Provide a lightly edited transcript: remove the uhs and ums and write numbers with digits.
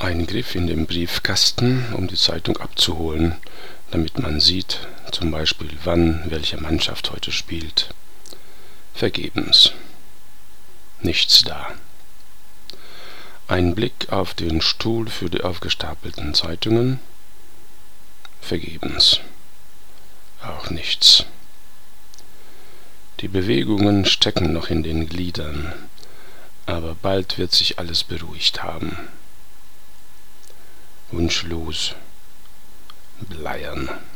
Ein Griff in den Briefkasten, um die Zeitung abzuholen, damit man sieht, zum Beispiel wann welche Mannschaft heute spielt. Vergebens. Nichts da. Ein Blick auf den Stuhl für die aufgestapelten Zeitungen. Vergebens. Auch nichts. Die Bewegungen stecken noch in den Gliedern, aber bald wird sich alles beruhigt haben. Wunschlos, bleiern.